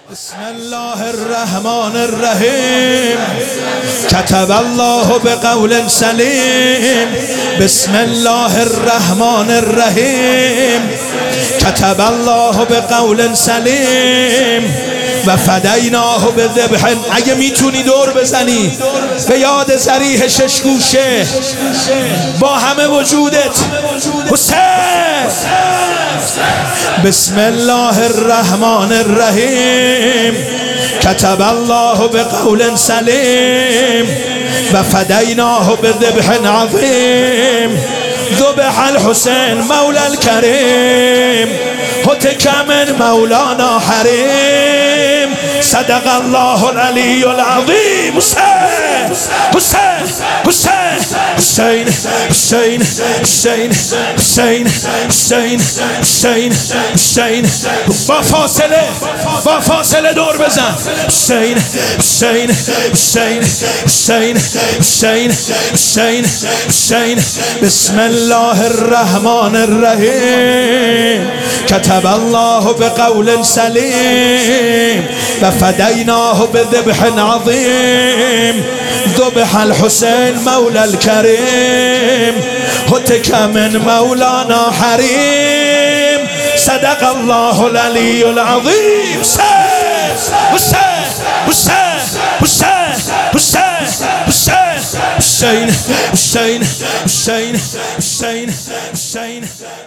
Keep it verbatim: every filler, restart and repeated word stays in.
بسم الله الرحمن الرحیم كتب الله بقول سلیم. بسم الله الرحمن الرحیم كتب الله بقول سلیم و فدیناه بذبح. اگه میتونی دور بزنی به یاد ذریح شش گوشه با همه وجودت حسین. بسم الله الرحمن الرحیم كتب الله بقول سلیم و فدیناه بذبح عظیم. ذبح الحسین مولا الكریم هتك من مولانا حریم. صدق الله العلی العظیم. حسین حسین حسین حسین حسین حسین حسین حسین حسین حسین با فاصله با فاصله دور بزن. حسین حسین حسین حسین حسین حسین حسین. بسم الله الرحمن الرحیم كتب الله بقول سلیم و فدیناه بذبح عظیم. ذبح الحسین مولا الكریم هتك من مولانا حریم. صدق الله العلی العظیم. حسین حسین حسین حسین حسین حسین حسین حسین حسین حسین حسین.